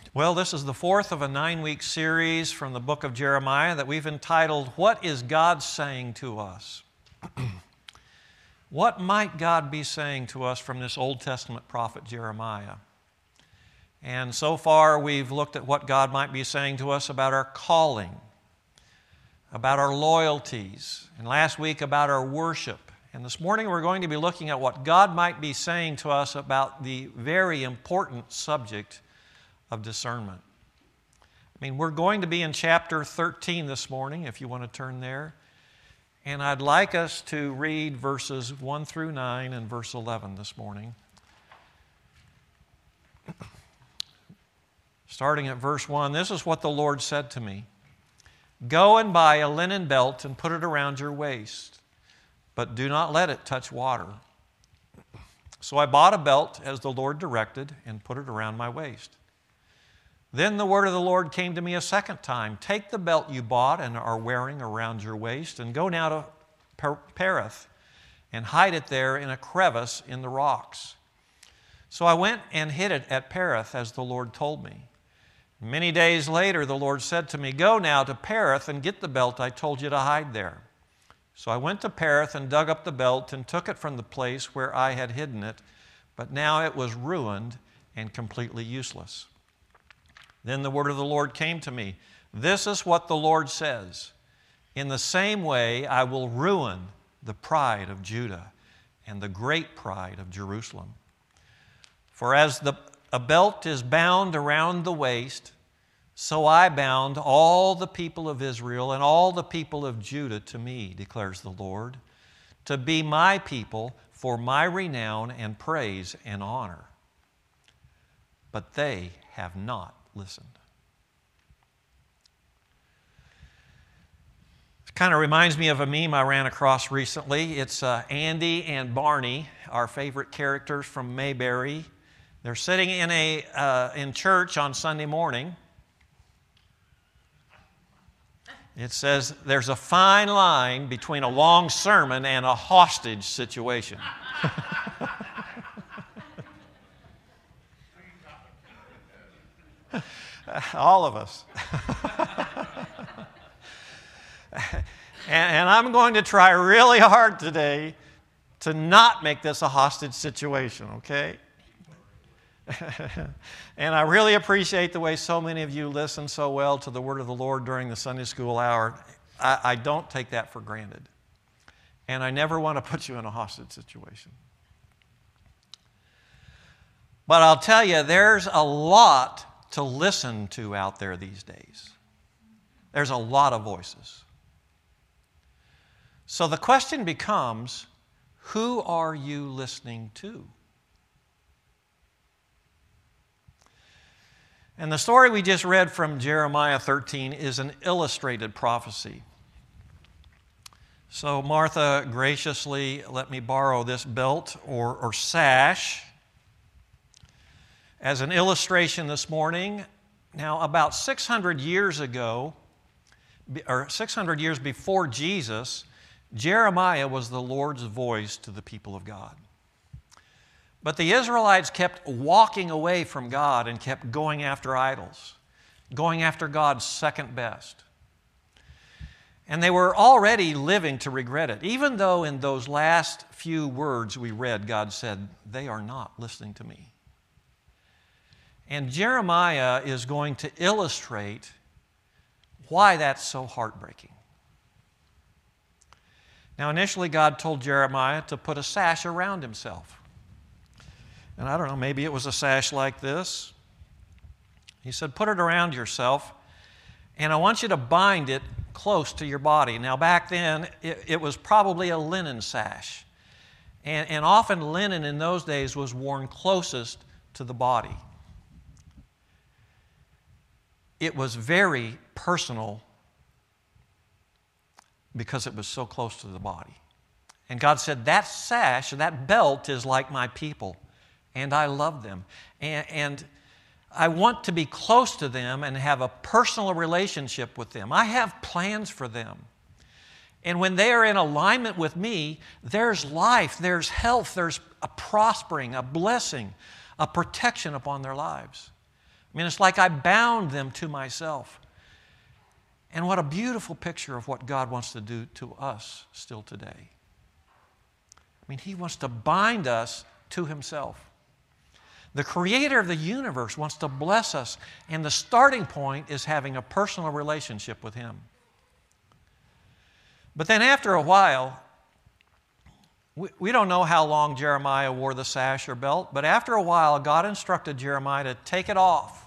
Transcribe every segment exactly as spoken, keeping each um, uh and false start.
Well, this is the fourth of a nine-week series from the book of Jeremiah that we've entitled, What is God Saying to Us? What might God be saying to us from this Old Testament prophet Jeremiah? And so far we've looked at what God might be saying to us about our calling, about our loyalties, and last week about our worship. And this morning we're going to be looking at what God might be saying to us about the very important subject of discernment. I mean, we're going to be in chapter thirteen this morning, if you want to turn there. And I'd like us to read verses one through nine and verse eleven this morning. Starting at verse one, this is what the Lord said to me. Go and buy a linen belt and put it around your waist, but do not let it touch water. So I bought a belt as the Lord directed and put it around my waist. Then the word of the Lord came to me a second time. Take the belt you bought and are wearing around your waist and go now to Pereth and hide it there in a crevice in the rocks. So I went and hid it at Pereth as the Lord told me. Many days later the Lord said to me, Go now to Pereth and get the belt I told you to hide there. So I went to Pereth and dug up the belt and took it from the place where I had hidden it, but now it was ruined and completely useless. Then the word of the Lord came to me. This is what the Lord says. In the same way, I will ruin the pride of Judah and the great pride of Jerusalem. For as the, a belt is bound around the waist, so I bound all the people of Israel and all the people of Judah to me, declares the Lord, to be my people for my renown and praise and honor. But they have not listened. It kind of reminds me of a meme I ran across recently. It's uh, Andy and Barney, our favorite characters from Mayberry. They're sitting in a uh, in church on Sunday morning. It says there's a fine line between a long sermon and a hostage situation. All of us. and, and I'm going to try really hard today to not make this a hostage situation, okay? And I really appreciate the way so many of you listen so well to the word of the Lord during the Sunday school hour. I, I don't take that for granted. And I never want to put you in a hostage situation. But I'll tell you, there's a lot to listen to out there these days. There's a lot of voices. So the question becomes, who are you listening to? And the story we just read from Jeremiah thirteen is an illustrated prophecy. So Martha graciously let me borrow this belt or, or sash as an illustration this morning. Now, about six hundred years ago, or six hundred years before Jesus, Jeremiah was the Lord's voice to the people of God. But the Israelites kept walking away from God and kept going after idols, going after God's second best. And they were already living to regret it, even though in those last few words we read, God said, they are not listening to me. And Jeremiah is going to illustrate why that's so heartbreaking. Now, initially, God told Jeremiah to put a sash around himself. And I don't know, maybe it was a sash like this. He said, put it around yourself, and I want you to bind it close to your body. Now, back then, it, it was probably a linen sash. And, and often linen in those days was worn closest to the body. It was very personal because it was so close to the body. And God said, that sash, that belt is like my people, and I love them. And, and I want to be close to them and have a personal relationship with them. I have plans for them. And when they are in alignment with me, there's life, there's health, there's a prospering, a blessing, a protection upon their lives. I mean, it's like I bound them to myself. And what a beautiful picture of what God wants to do to us still today. I mean, He wants to bind us to Himself. The Creator of the universe wants to bless us, and the starting point is having a personal relationship with Him. But then after a while, we, we don't know how long Jeremiah wore the sash or belt, but after a while, God instructed Jeremiah to take it off.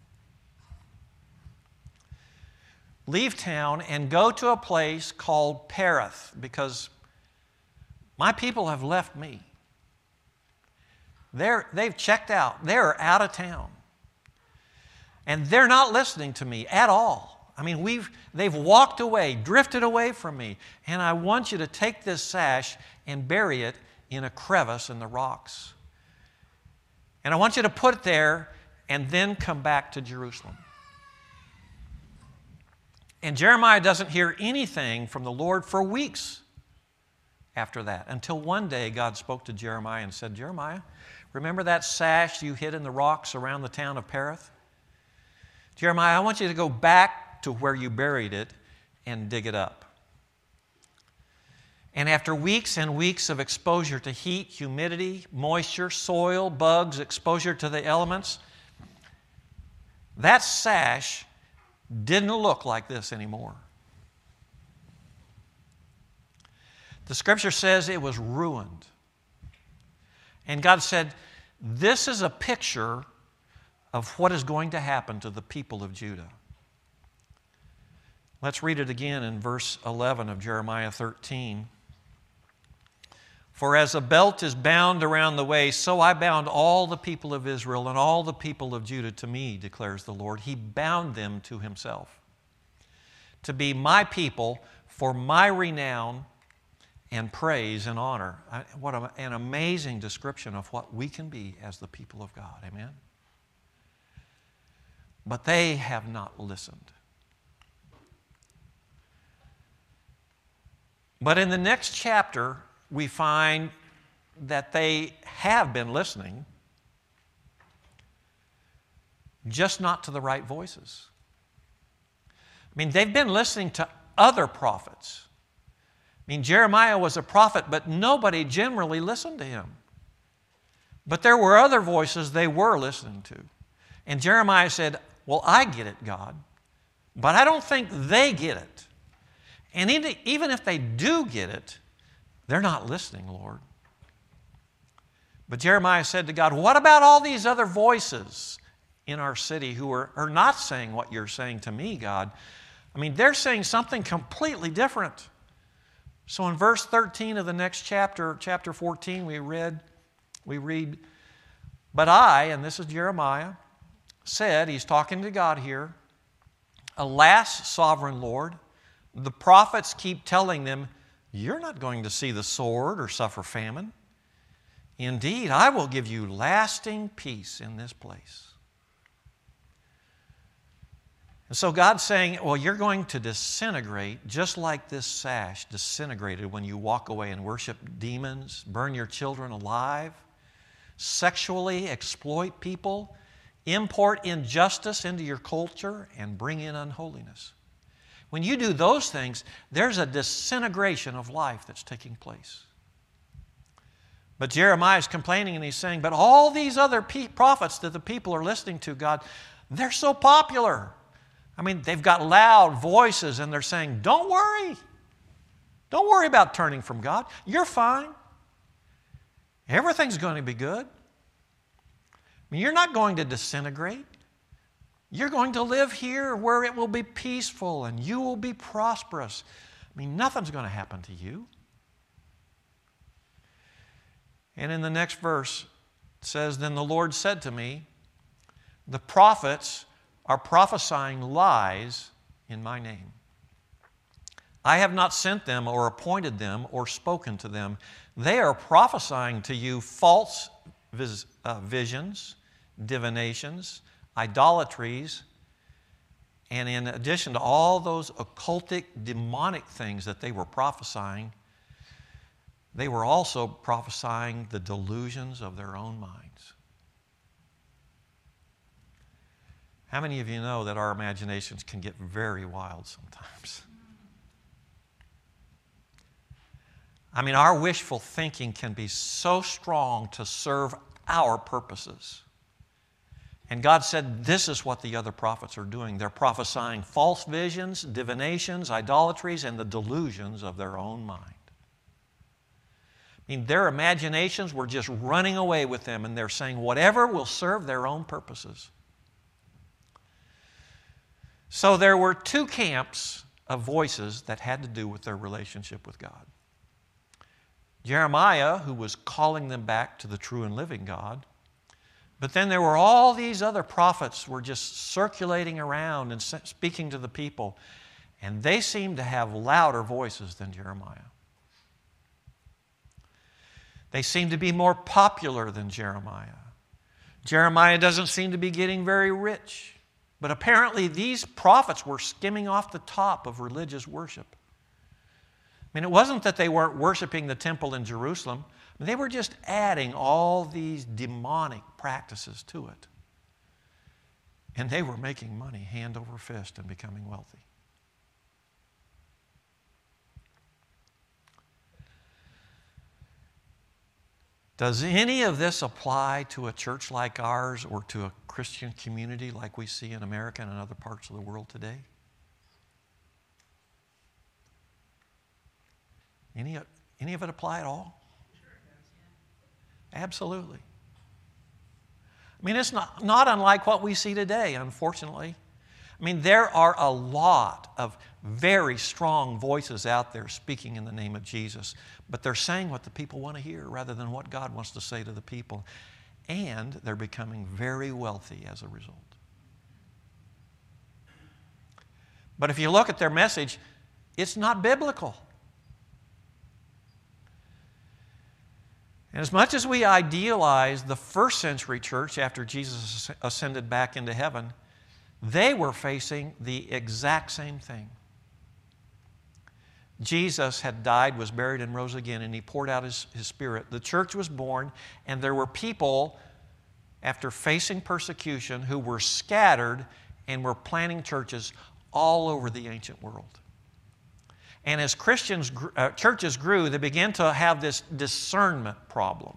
Leave town and go to a place called Pereth, because my people have left me. They're, they've checked out. They're out of town. And they're not listening to me at all. I mean, we've, they've walked away, drifted away from me. And I want you to take this sash and bury it in a crevice in the rocks. And I want you to put it there and then come back to Jerusalem. And Jeremiah doesn't hear anything from the Lord for weeks after that, until one day God spoke to Jeremiah and said, Jeremiah, remember that sash you hid in the rocks around the town of Pereth? Jeremiah, I want you to go back to where you buried it and dig it up. And after weeks and weeks of exposure to heat, humidity, moisture, soil, bugs, exposure to the elements, that sash didn't look like this anymore. The Scripture says it was ruined. And God said, this is a picture of what is going to happen to the people of Judah. Let's read it again in verse eleven of Jeremiah thirteen. For as a belt is bound around the waist, so I bound all the people of Israel and all the people of Judah to me, declares the Lord. He bound them to Himself, to be my people for my renown and praise and honor. What an amazing description of what we can be as the people of God. Amen? But they have not listened. But in the next chapter, we find that they have been listening, just not to the right voices. I mean, they've been listening to other prophets. I mean, Jeremiah was a prophet, but nobody generally listened to him. But there were other voices they were listening to. And Jeremiah said, well, I get it, God, but I don't think they get it. And even if they do get it, they're not listening, Lord. But Jeremiah said to God, what about all these other voices in our city who are, are not saying what you're saying to me, God? I mean, they're saying something completely different. So in verse thirteen of the next chapter, chapter fourteen, we read, we read, but I, and this is Jeremiah, said, he's talking to God here, alas, sovereign Lord, the prophets keep telling them, you're not going to see the sword or suffer famine. Indeed, I will give you lasting peace in this place. And so God's saying, well, you're going to disintegrate just like this sash disintegrated when you walk away and worship demons, burn your children alive, sexually exploit people, import injustice into your culture, and bring in unholiness. When you do those things, there's a disintegration of life that's taking place. But Jeremiah is complaining and he's saying, but all these other pe- prophets that the people are listening to, God, they're so popular. I mean, they've got loud voices and they're saying, don't worry. Don't worry about turning from God. You're fine. Everything's going to be good. I mean, you're not going to disintegrate. You're going to live here where it will be peaceful and you will be prosperous. I mean, nothing's going to happen to you. And in the next verse, it says, then the Lord said to me, the prophets are prophesying lies in my name. I have not sent them or appointed them or spoken to them. They are prophesying to you false vis- uh, visions, divinations, idolatries, and in addition to all those occultic, demonic things that they were prophesying, they were also prophesying the delusions of their own minds. How many of you know that our imaginations can get very wild sometimes? I mean, our wishful thinking can be so strong to serve our purposes. And God said, this is what the other prophets are doing. They're prophesying false visions, divinations, idolatries, and the delusions of their own mind. I mean, their imaginations were just running away with them, and they're saying whatever will serve their own purposes. So there were two camps of voices that had to do with their relationship with God. Jeremiah, who was calling them back to the true and living God. But then there were all these other prophets who were just circulating around and speaking to the people. And they seemed to have louder voices than Jeremiah. They seemed to be more popular than Jeremiah. Jeremiah doesn't seem to be getting very rich. But apparently these prophets were skimming off the top of religious worship. I mean, it wasn't that they weren't worshiping the temple in Jerusalem. They were just adding all these demonic practices to it. And they were making money hand over fist and becoming wealthy. Does any of this apply to a church like ours or to a Christian community like we see in America and in other parts of the world today? Any, any of it apply at all? Absolutely. I mean, it's not, not unlike what we see today, unfortunately. I mean, there are a lot of very strong voices out there speaking in the name of Jesus, but they're saying what the people want to hear rather than what God wants to say to the people. And they're becoming very wealthy as a result. But if you look at their message, it's not biblical. And as much as we idealize the first century church after Jesus ascended back into heaven, they were facing the exact same thing. Jesus had died, was buried, and rose again, and He poured out His, His Spirit. The church was born, and there were people, after facing persecution, who were scattered and were planting churches all over the ancient world. And as Christians, uh, churches grew, they began to have this discernment problem.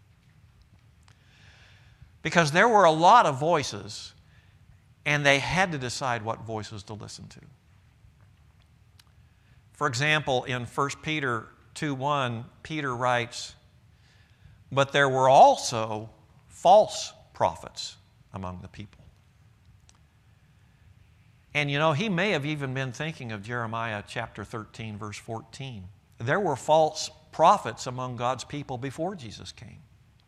Because there were a lot of voices, and they had to decide what voices to listen to. For example, in First Peter two one, Peter writes, "But there were also false prophets among the people." And you know, he may have even been thinking of Jeremiah chapter thirteen, verse fourteen. There were false prophets among God's people before Jesus came.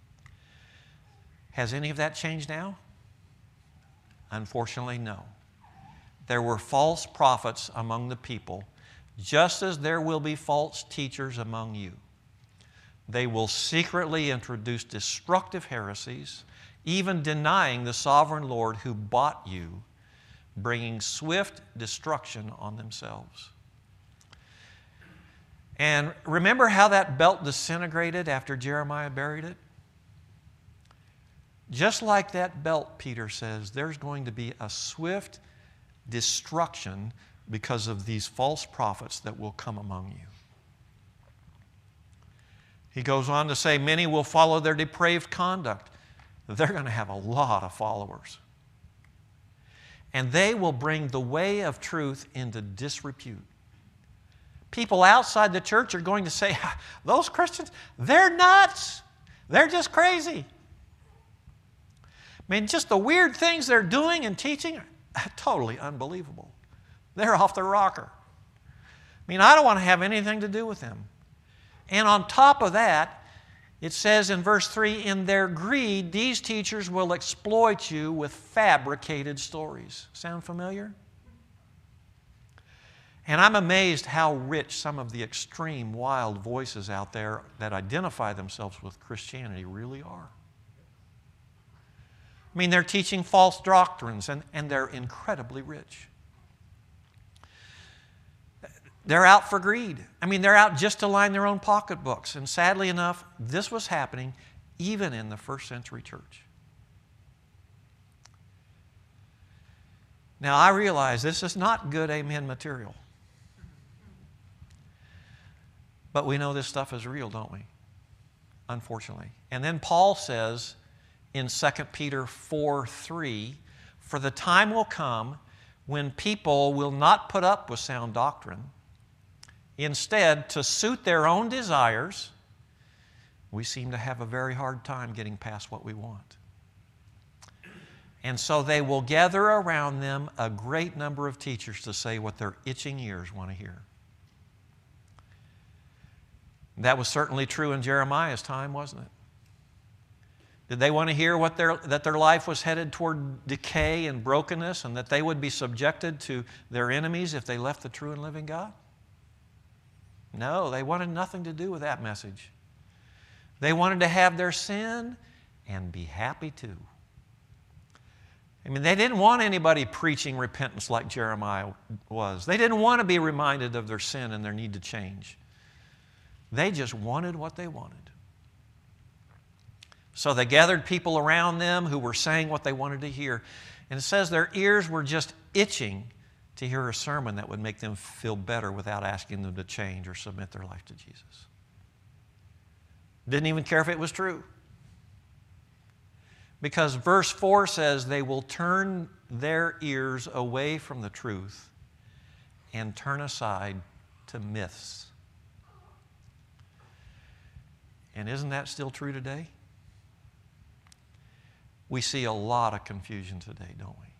Has any of that changed now? Unfortunately, no. There were false prophets among the people, just as there will be false teachers among you. They will secretly introduce destructive heresies, even denying the sovereign Lord who bought you, bringing swift destruction on themselves. And remember how that belt disintegrated after Jeremiah buried it? Just like that belt, Peter says, there's going to be a swift destruction because of these false prophets that will come among you. He goes on to say, many will follow their depraved conduct. They're going to have a lot of followers. And they will bring the way of truth into disrepute. People outside the church are going to say, those Christians, they're nuts. They're just crazy. I mean, just the weird things they're doing and teaching are totally unbelievable. They're off the rocker. I mean, I don't want to have anything to do with them. And on top of that, it says in verse three, in their greed, these teachers will exploit you with fabricated stories. Sound familiar? And I'm amazed how rich some of the extreme wild voices out there that identify themselves with Christianity really are. I mean, they're teaching false doctrines, and, and they're incredibly rich. They're out for greed. I mean, they're out just to line their own pocketbooks. And sadly enough, this was happening even in the first century church. Now, I realize this is not good amen material. But we know this stuff is real, don't we? Unfortunately. And then Paul says in Second Peter four three, "For the time will come when people will not put up with sound doctrine. Instead, to suit their own desires," we seem to have a very hard time getting past what we want. "And so they will gather around them a great number of teachers to say what their itching ears want to hear." That was certainly true in Jeremiah's time, wasn't it? Did they want to hear what their, that their life was headed toward decay and brokenness, and that they would be subjected to their enemies if they left the true and living God? No, they wanted nothing to do with that message. They wanted to have their sin and be happy too. I mean, they didn't want anybody preaching repentance like Jeremiah was. They didn't want to be reminded of their sin and their need to change. They just wanted what they wanted. So they gathered people around them who were saying what they wanted to hear. And it says their ears were just itching to hear a sermon that would make them feel better without asking them to change or submit their life to Jesus. Didn't even care if it was true. Because verse four says they will turn their ears away from the truth and turn aside to myths. And isn't that still true today? We see a lot of confusion today, don't we?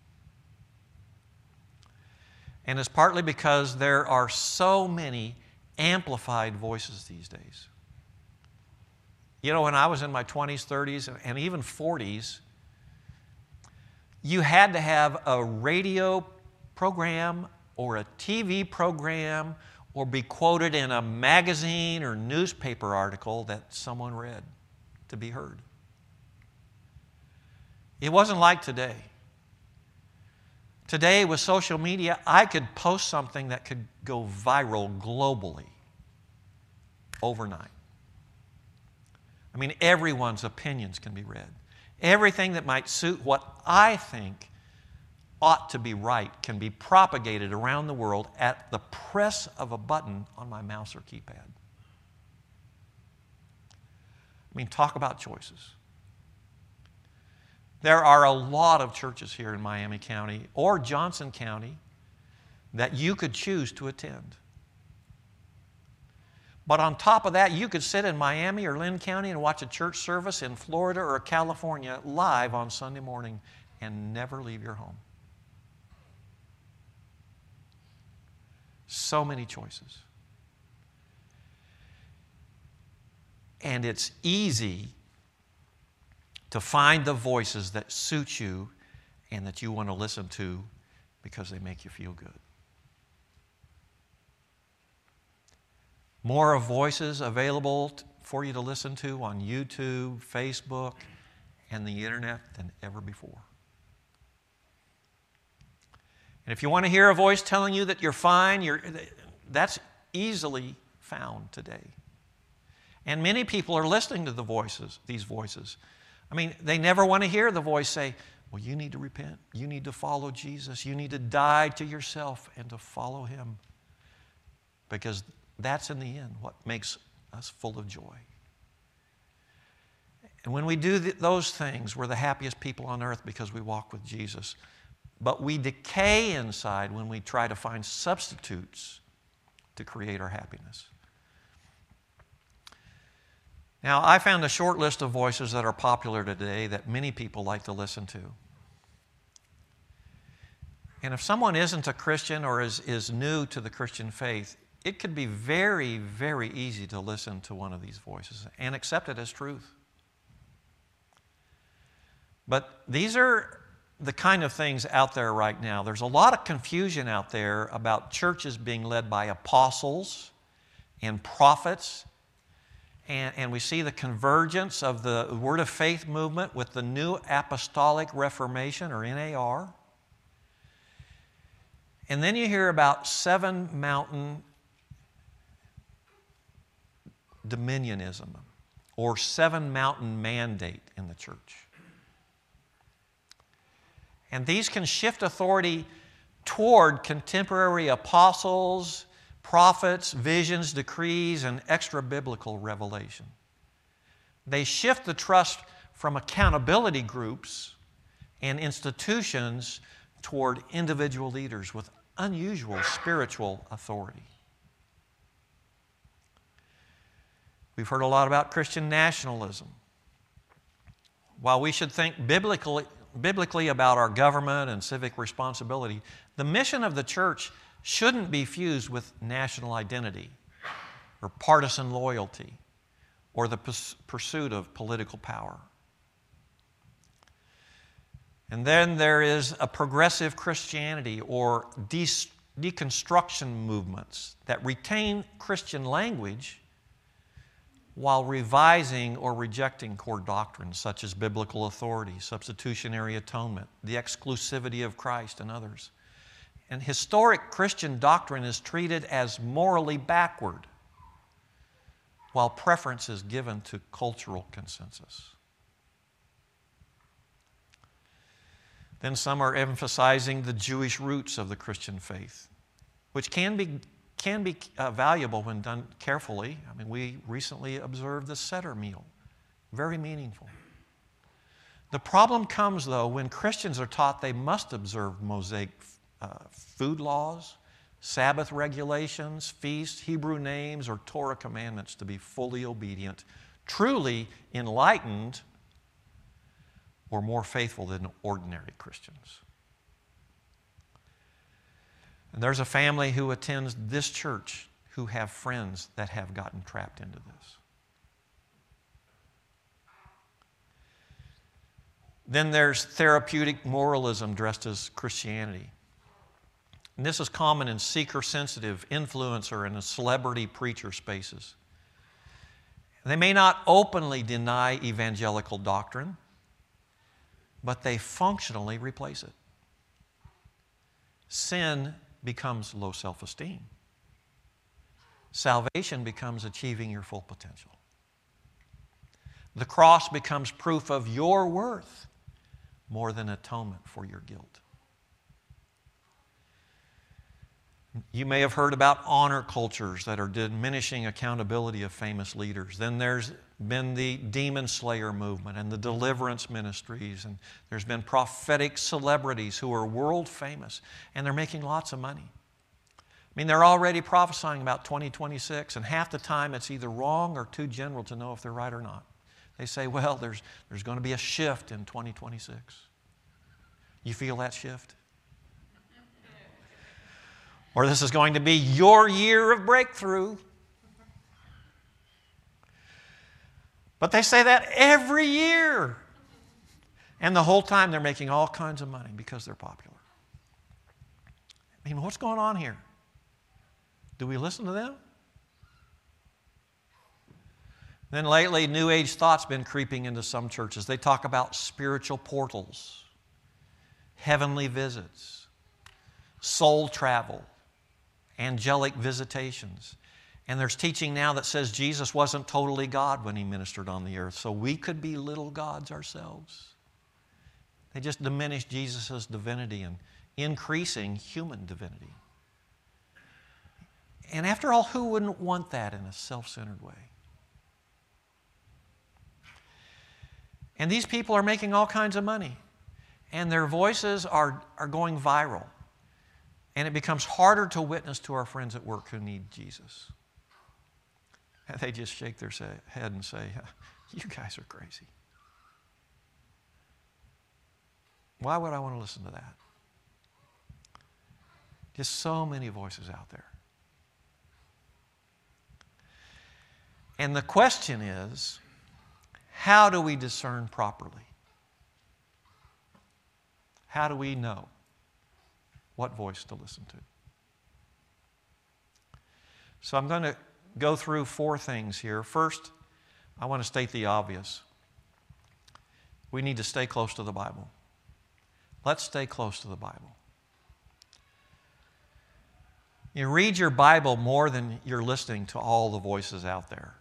And it's partly because there are so many amplified voices these days. You know, when I was in my twenties, thirties, and even forties, you had to have a radio program or a T V program or be quoted in a magazine or newspaper article that someone read to be heard. It wasn't like today. Today, with social media, I could post something that could go viral globally overnight. I mean, everyone's opinions can be read. Everything that might suit what I think ought to be right can be propagated around the world at the press of a button on my mouse or keypad. I mean, talk about choices. There are a lot of churches here in Miami County or Johnson County that you could choose to attend. But on top of that, you could sit in Miami or Lynn County and watch a church service in Florida or California live on Sunday morning and never leave your home. So many choices. And it's easy to find the voices that suit you and that you want to listen to because they make you feel good. More of voices available for you to listen to on YouTube, Facebook, and the internet than ever before. And if you want to hear a voice telling you that you're fine, you're, that's easily found today. And many people are listening to the voices, these voices. I mean, they never want to hear the voice say, well, you need to repent. You need to follow Jesus. You need to die to yourself and to follow Him. Because that's in the end what makes us full of joy. And when we do th- those things, we're the happiest people on earth because we walk with Jesus. But we decay inside when we try to find substitutes to create our happiness. Now, I found a short list of voices that are popular today that many people like to listen to. And if someone isn't a Christian or is, is new to the Christian faith, it could be very, very easy to listen to one of these voices and accept it as truth. But these are the kind of things out there right now. There's a lot of confusion out there about churches being led by apostles and prophets. And, and we see the convergence of the Word of Faith movement with the New Apostolic Reformation, or N A R. And then you hear about seven mountain dominionism or seven mountain mandate in the church. And these can shift authority toward contemporary apostles, prophets, visions, decrees, and extra-biblical revelation. They shift the trust from accountability groups and institutions toward individual leaders with unusual spiritual authority. We've heard a lot about Christian nationalism. While we should think biblically, biblically about our government and civic responsibility, the mission of the church shouldn't be fused with national identity or partisan loyalty or the pursuit of political power. And then there is a progressive Christianity or de- deconstruction movements that retain Christian language while revising or rejecting core doctrines such as biblical authority, substitutionary atonement, the exclusivity of Christ, and others. And historic Christian doctrine is treated as morally backward, while preference is given to cultural consensus. Then some are emphasizing the Jewish roots of the Christian faith, which can be, can be uh, valuable when done carefully. I mean, we recently observed the Seder meal, very meaningful. The problem comes, though, when Christians are taught they must observe Mosaic uh, food laws, Sabbath regulations, feasts, Hebrew names, or Torah commandments to be fully obedient, truly enlightened, or more faithful than ordinary Christians. And there's a family who attends this church who have friends that have gotten trapped into this. Then there's therapeutic moralism dressed as Christianity. And this is common in seeker-sensitive, influencer, and celebrity preacher spaces. They may not openly deny evangelical doctrine, but they functionally replace it. Sin becomes low self-esteem. Salvation becomes achieving your full potential. The cross becomes proof of your worth more than atonement for your guilt. You may have heard about honor cultures that are diminishing accountability of famous leaders. Then there's been the demon slayer movement and the deliverance ministries, and there's been prophetic celebrities who are world famous, and they're making lots of money. I mean, they're already prophesying about twenty twenty-six, and half the time it's either wrong or too general to know if they're right or not. They say, well, there's, there's going to be a shift in twenty twenty-six. You feel that shift? Or this is going to be your year of breakthrough. But they say that every year. And the whole time they're making all kinds of money because they're popular. I mean, what's going on here? Do we listen to them? Then lately, New Age thought's been creeping into some churches. They talk about spiritual portals, heavenly visits, soul travel, angelic visitations. And there's teaching now that says Jesus wasn't totally God when he ministered on the earth, so we could be little gods ourselves. They just diminish Jesus' divinity and increasing human divinity. And after all, who wouldn't want that in a self-centered way? And these people are making all kinds of money, and their voices are, are going viral. And it becomes harder to witness to our friends at work who need Jesus. And they just shake their say, head and say, you guys are crazy. Why would I want to listen to that? Just so many voices out there. And the question is, how do we discern properly? How do we know what voice to listen to? So I'm going to go through four things here. First, I want to state the obvious. We need to stay close to the Bible. Let's stay close to the Bible. You read your Bible more than you're listening to all the voices out there.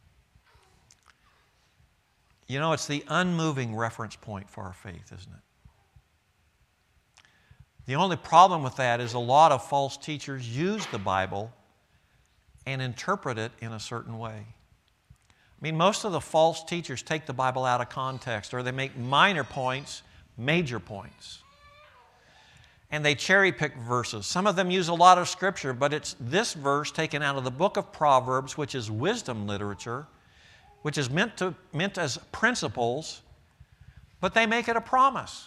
You know, it's the unmoving reference point for our faith, isn't it? The only problem with that is a lot of false teachers use the Bible and interpret it in a certain way. I mean, most of the false teachers take the Bible out of context, or they make minor points major points. And they cherry pick verses. Some of them use a lot of Scripture, but it's this verse taken out of the book of Proverbs, which is wisdom literature, which is meant to meant as principles, but they make it a promise.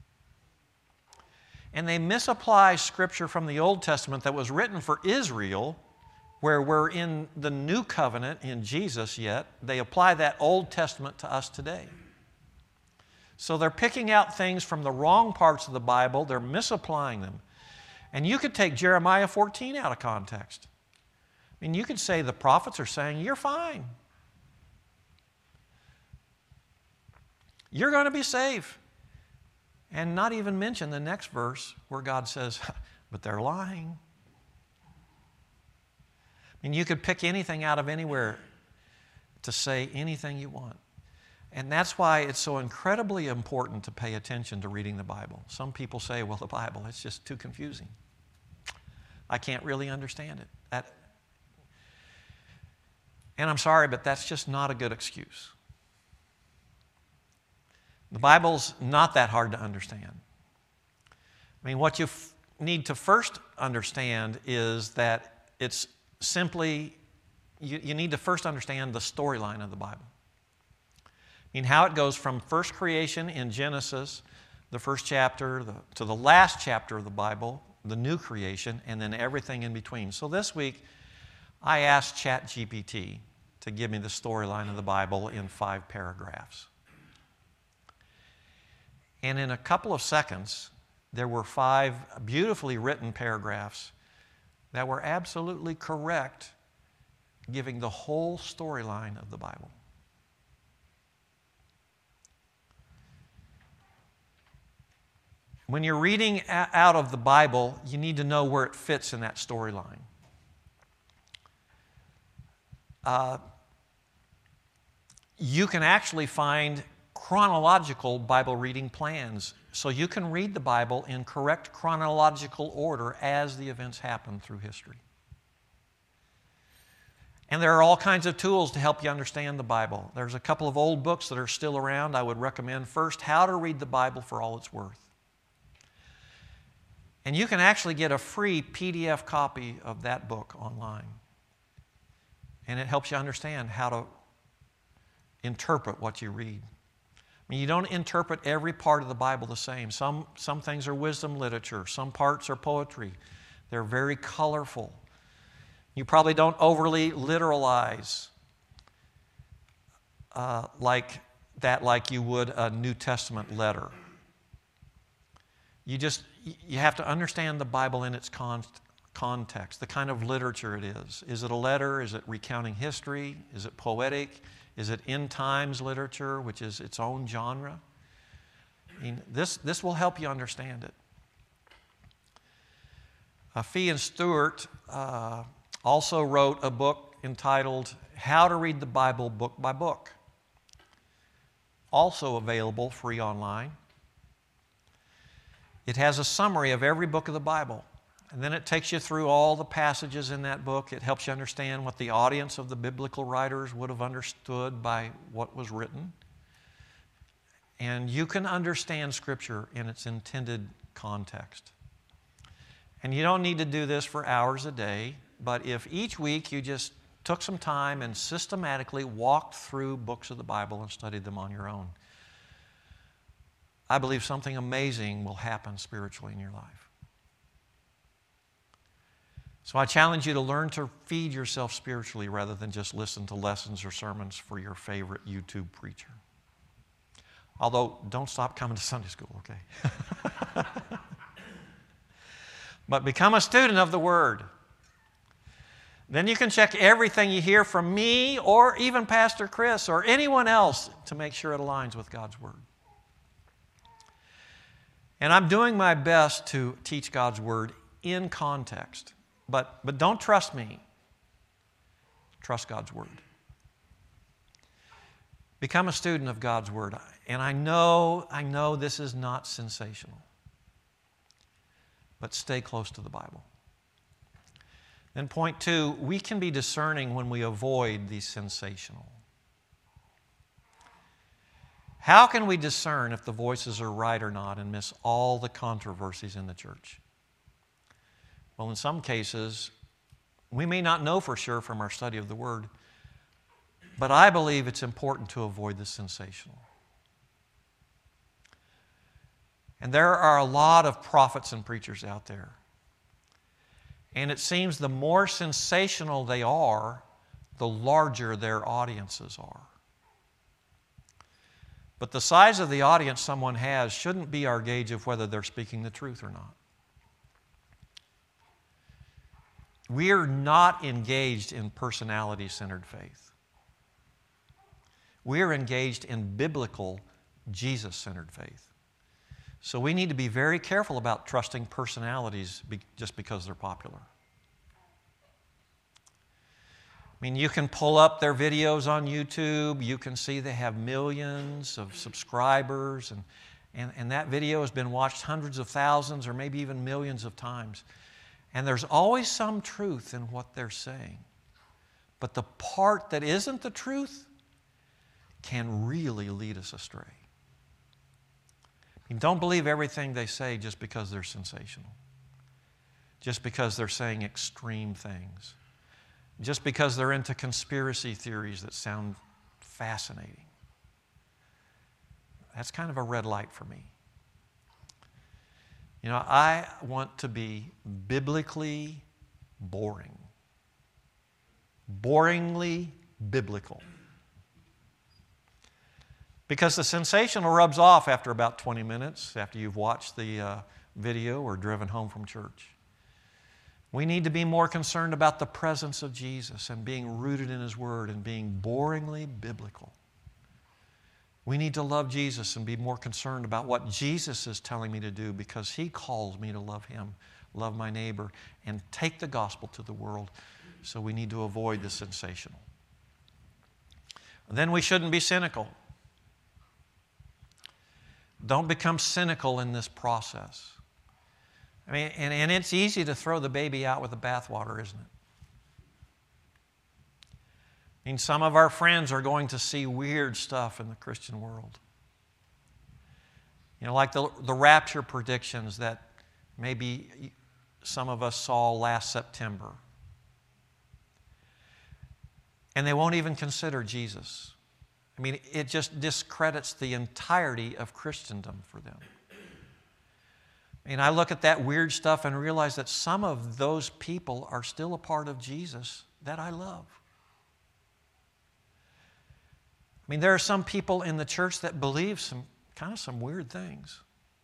And they misapply Scripture from the Old Testament that was written for Israel, where we're in the new covenant in Jesus yet. They apply that Old Testament to us today. So they're picking out things from the wrong parts of the Bible. They're misapplying them. And you could take Jeremiah fourteen out of context. I mean, you could say the prophets are saying, you're fine. You're going to be safe. And not even mention the next verse where God says, but they're lying. I mean, you could pick anything out of anywhere to say anything you want. And that's why it's so incredibly important to pay attention to reading the Bible. Some people say, well, the Bible, it's just too confusing. I can't really understand it. That, and I'm sorry, but that's just not a good excuse. The Bible's not that hard to understand. I mean, what you f- need to first understand is that it's simply, you, you need to first understand the storyline of the Bible. I mean, how it goes from first creation in Genesis, the first chapter, the, to the last chapter of the Bible, the new creation, and then everything in between. So this week, I asked ChatGPT to give me the storyline of the Bible in five paragraphs. And in a couple of seconds, there were five beautifully written paragraphs that were absolutely correct, giving the whole storyline of the Bible. When you're reading out of the Bible, you need to know where it fits in that storyline. Uh, you can actually find chronological Bible reading plans. So you can read the Bible in correct chronological order as the events happen through history. And there are all kinds of tools to help you understand the Bible. There's a couple of old books that are still around. I would recommend first, How to Read the Bible for All It's Worth. And you can actually get a free P D F copy of that book online. And it helps you understand how to interpret what you read. I mean, you don't interpret every part of the Bible the same. Some, some things are wisdom literature. Some parts are poetry. They're very colorful. You probably don't overly literalize uh, like that like you would a New Testament letter. You just, you have to understand the Bible in its con- context, the kind of literature it is. Is it a letter? Is it recounting history? Is it poetic? Is it end times literature, which is its own genre? I mean, this, this will help you understand it. Uh, Fee and Stewart uh, also wrote a book entitled How to Read the Bible Book by Book. Also available free online. It has a summary of every book of the Bible. And then it takes you through all the passages in that book. It helps you understand what the audience of the biblical writers would have understood by what was written. And you can understand Scripture in its intended context. And you don't need to do this for hours a day, but if each week you just took some time and systematically walked through books of the Bible and studied them on your own, I believe something amazing will happen spiritually in your life. So I challenge you to learn to feed yourself spiritually rather than just listen to lessons or sermons for your favorite YouTube preacher. Although, don't stop coming to Sunday school, okay? But become a student of the Word. Then you can check everything you hear from me or even Pastor Chris or anyone else to make sure it aligns with God's Word. And I'm doing my best to teach God's Word in context. But, but don't trust me. Trust God's Word. Become a student of God's Word. And I know, I know this is not sensational. but stay close to the Bible. Then point two, we can be discerning when we avoid the sensational. How can we discern if the voices are right or not and miss all the controversies in the church? Well, in some cases, we may not know for sure from our study of the Word, but I believe it's important to avoid the sensational. And there are a lot of prophets and preachers out there. And it seems the more sensational they are, the larger their audiences are. But the size of the audience someone has shouldn't be our gauge of whether they're speaking the truth or not. We are not engaged in personality-centered faith. We are engaged in biblical, Jesus-centered faith. So we need to be very careful about trusting personalities be, just because they're popular. I mean, you can pull up their videos on YouTube. You can see they have millions of subscribers, and, and, and that video has been watched hundreds of thousands or maybe even millions of times. And there's always some truth in what they're saying. But the part that isn't the truth can really lead us astray. I mean, don't believe everything they say just because they're sensational, just because they're saying extreme things, just because they're into conspiracy theories that sound fascinating. That's kind of a red light for me. You know, I want to be biblically boring. Boringly biblical. Because the sensational rubs off after about twenty minutes, after you've watched the uh, video or driven home from church. We need to be more concerned about the presence of Jesus and being rooted in His Word and being boringly biblical. We need to love Jesus and be more concerned about what Jesus is telling me to do, because He calls me to love Him, love my neighbor, and take the gospel to the world. So we need to avoid the sensational. Then we shouldn't be cynical. Don't become cynical in this process. I mean, and, and it's easy to throw the baby out with the bathwater, isn't it? I mean, some of our friends are going to see weird stuff in the Christian world. You know, like the, the rapture predictions that maybe some of us saw last September. And they won't even consider Jesus. I mean, it just discredits the entirety of Christendom for them. I mean, I look at that weird stuff and realize that some of those people are still a part of Jesus that I love. I mean, there are some people in the church that believe some kind of some weird things.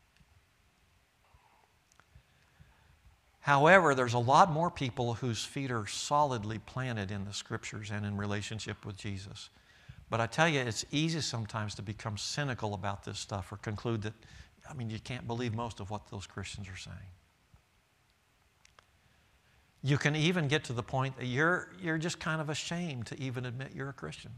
However, there's a lot more people whose feet are solidly planted in the Scriptures and in relationship with Jesus. But I tell you, it's easy sometimes to become cynical about this stuff or conclude that, I mean, you can't believe most of what those Christians are saying. You can even get to the point that you're, you're just kind of ashamed to even admit you're a Christian.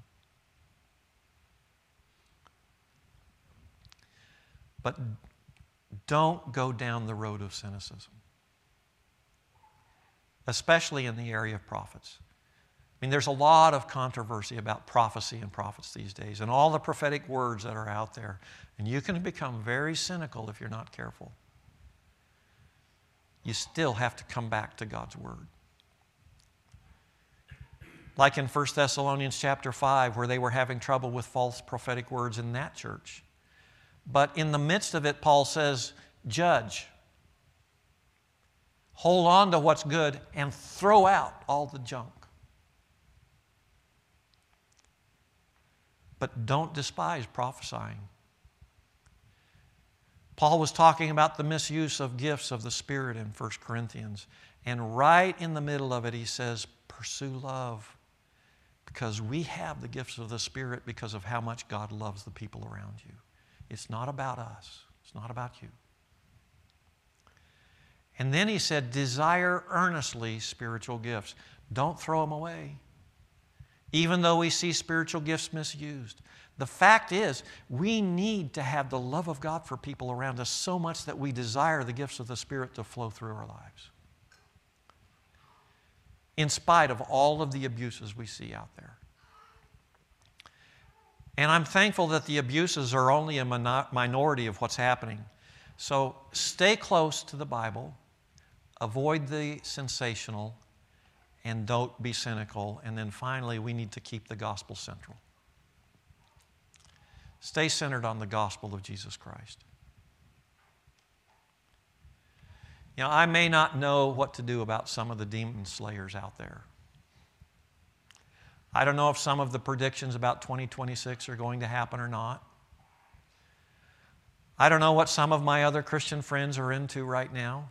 But don't go down the road of cynicism, especially in the area of prophets. I mean, there's a lot of controversy about prophecy and prophets these days and all the prophetic words that are out there. And you can become very cynical if you're not careful. You still have to come back to God's Word. Like in First Thessalonians chapter five, where they were having trouble with false prophetic words in that church. But in the midst of it, Paul says, judge. Hold on to what's good and throw out all the junk. But don't despise prophesying. Paul was talking about the misuse of gifts of the Spirit in First Corinthians. And right in the middle of it, he says, pursue love. Because we have the gifts of the Spirit because of how much God loves the people around you. It's not about us. It's not about you. And then he said, desire earnestly spiritual gifts. Don't throw them away. Even though we see spiritual gifts misused. The fact is, we need to have the love of God for people around us so much that we desire the gifts of the Spirit to flow through our lives, in spite of all of the abuses we see out there. And I'm thankful that the abuses are only a minority of what's happening. So stay close to the Bible, avoid the sensational, and don't be cynical. And then finally, we need to keep the gospel central. Stay centered on the gospel of Jesus Christ. You know, I may not know what to do about some of the demon slayers out there. I don't know if some of the predictions about twenty twenty-six are going to happen or not. I don't know what some of my other Christian friends are into right now.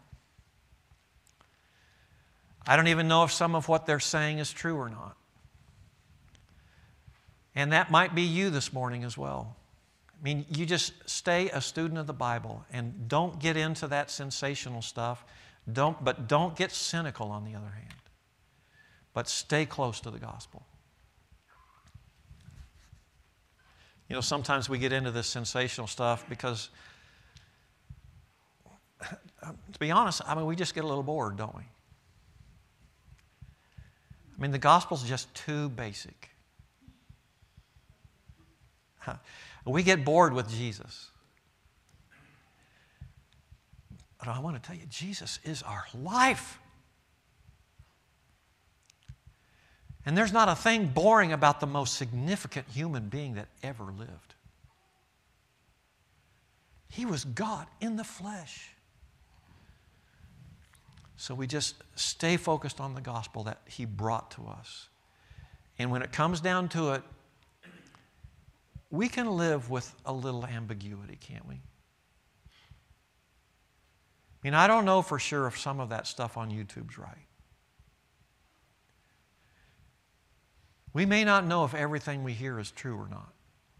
I don't even know if some of what they're saying is true or not. And that might be you this morning as well. I mean, you just stay a student of the Bible and don't get into that sensational stuff. Don't, but don't get cynical on the other hand. But stay close to the gospel. You know, sometimes we get into this sensational stuff because, to be honest, I mean, we just get a little bored, don't we? I mean, the gospel's just too basic. We get bored with Jesus. But I want to tell you, Jesus is our life. And there's not a thing boring about the most significant human being that ever lived. He was God in the flesh. So we just stay focused on the gospel that He brought to us. And when it comes down to it, we can live with a little ambiguity, can't we? I mean, I don't know for sure if some of that stuff on YouTube's right. We may not know if everything we hear is true or not.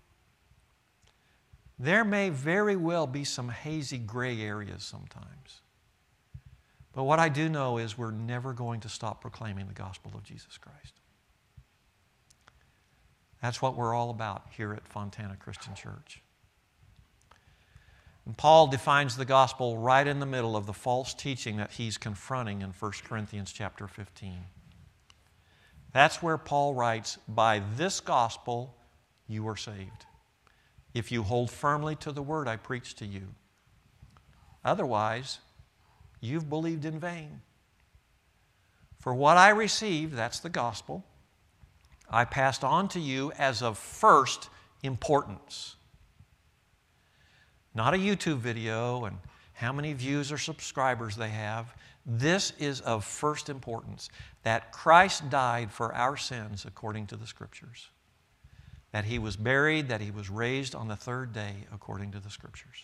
There may very well be some hazy gray areas sometimes. But what I do know is we're never going to stop proclaiming the gospel of Jesus Christ. That's what we're all about here at Fontana Christian Church. And Paul defines the gospel right in the middle of the false teaching that he's confronting in First Corinthians chapter fifteen. That's where Paul writes, "By this gospel you are saved, if you hold firmly to the word I preached to you. Otherwise, you've believed in vain. For what I received," that's the gospel, "I passed on to you as of first importance." Not a YouTube video and how many views or subscribers they have. This is of first importance, that Christ died for our sins according to the Scriptures, that He was buried, that He was raised on the third day according to the Scriptures.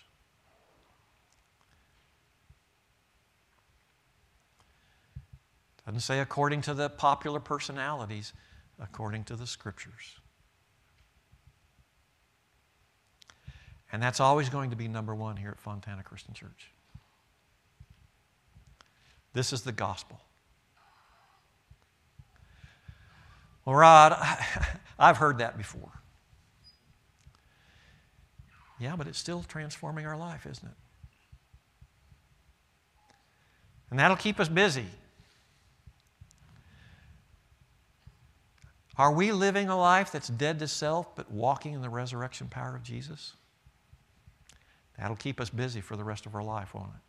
Doesn't say according to the popular personalities, according to the Scriptures. And that's always going to be number one here at Fontana Christian Church. This is the gospel. Well, Rod, I've heard that before. Yeah, but it's still transforming our life, isn't it? And that'll keep us busy. Are we living a life that's dead to self but walking in the resurrection power of Jesus? That'll keep us busy for the rest of our life, won't it?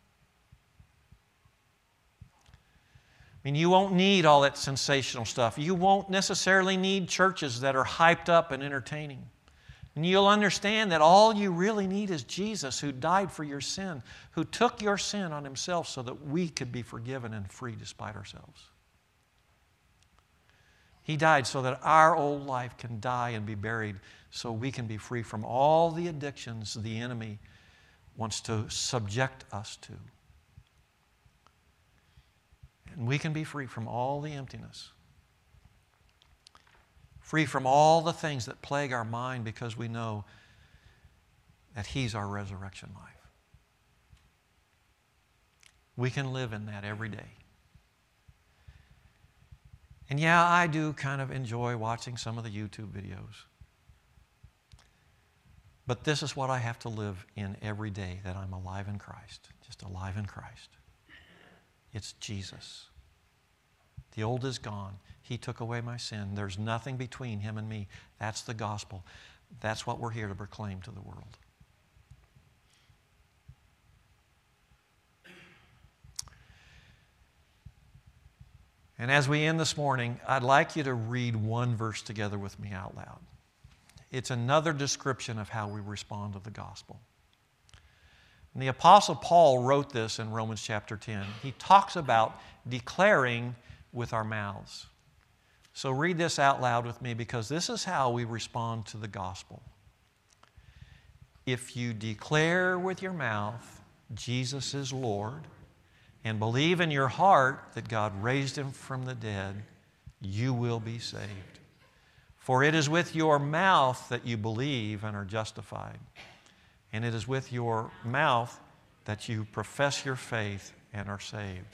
I mean, you won't need all that sensational stuff. You won't necessarily need churches that are hyped up and entertaining. And you'll understand that all you really need is Jesus, who died for your sin, who took your sin on Himself so that we could be forgiven and free despite ourselves. He died so that our old life can die and be buried, so we can be free from all the addictions the enemy wants to subject us to. And we can be free from all the emptiness. Free from all the things that plague our mind because we know that He's our resurrection life. We can live in that every day. And yeah, I do kind of enjoy watching some of the YouTube videos. But this is what I have to live in every day, that I'm alive in Christ, just alive in Christ. It's Jesus. The old is gone. He took away my sin. There's nothing between Him and me. That's the gospel. That's what we're here to proclaim to the world. And as we end this morning, I'd like you to read one verse together with me out loud. It's another description of how we respond to the gospel. And the Apostle Paul wrote this in Romans chapter ten. He talks about declaring with our mouths. So read this out loud with me, because this is how we respond to the gospel. If you declare with your mouth Jesus is Lord, and believe in your heart that God raised Him from the dead, you will be saved. For it is with your mouth that you believe and are justified, and it is with your mouth that you profess your faith and are saved.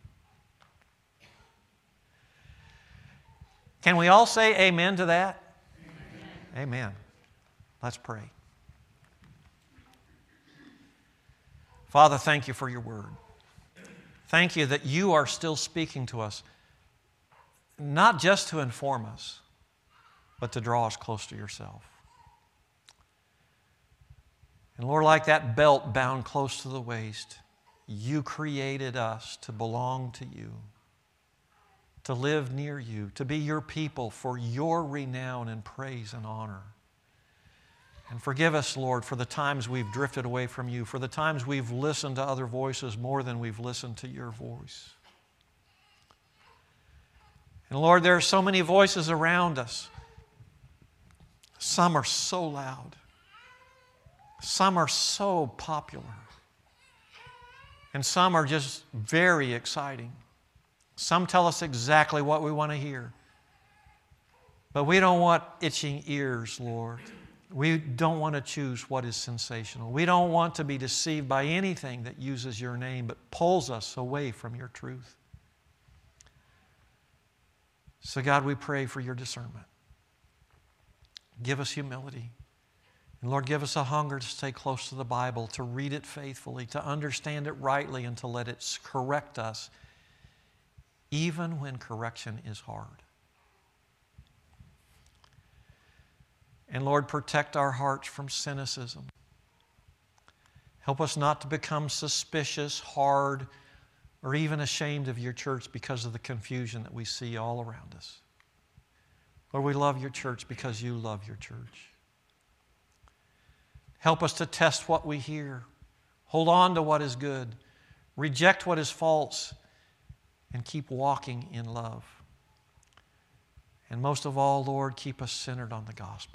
Can we all say amen to that? Amen. Amen. Let's pray. Father, thank you for your word. Thank you that you are still speaking to us, not just to inform us, but to draw us close to yourself. And Lord, like that belt bound close to the waist, you created us to belong to you, to live near you, to be your people for your renown and praise and honor. And forgive us, Lord, for the times we've drifted away from you, for the times we've listened to other voices more than we've listened to your voice. And Lord, there are so many voices around us. Some are so loud. Some are so popular. And some are just very exciting. Some tell us exactly what we want to hear. But we don't want itching ears, Lord. We don't want to choose what is sensational. We don't want to be deceived by anything that uses your name but pulls us away from your truth. So God, we pray for your discernment. Give us humility. And Lord, give us a hunger to stay close to the Bible, to read it faithfully, to understand it rightly, and to let it correct us, even when correction is hard. And Lord, protect our hearts from cynicism. Help us not to become suspicious, hard, or even ashamed of your church because of the confusion that we see all around us. Lord, we love your church because you love your church. Help us to test what we hear, hold on to what is good, reject what is false, and keep walking in love. And most of all, Lord, keep us centered on the gospel.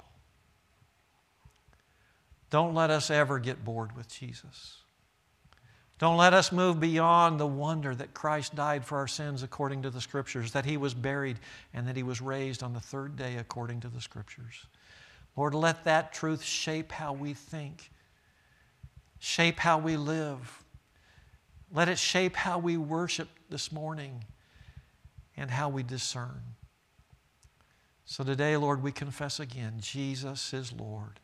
Don't let us ever get bored with Jesus. Don't let us move beyond the wonder that Christ died for our sins according to the Scriptures, that He was buried and that He was raised on the third day according to the Scriptures. Lord, let that truth shape how we think, shape how we live. Let it shape how we worship this morning and how we discern. So today, Lord, we confess again, Jesus is Lord.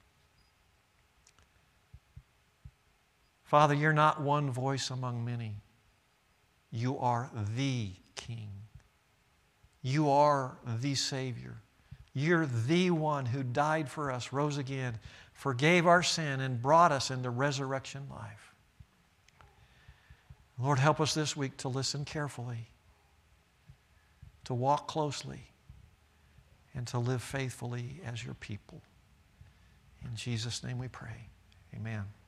Father, you're not one voice among many. You are the King. You are the Savior. You're the one who died for us, rose again, forgave our sin, and brought us into resurrection life. Lord, help us this week to listen carefully, to walk closely, and to live faithfully as your people. In Jesus' name we pray. Amen.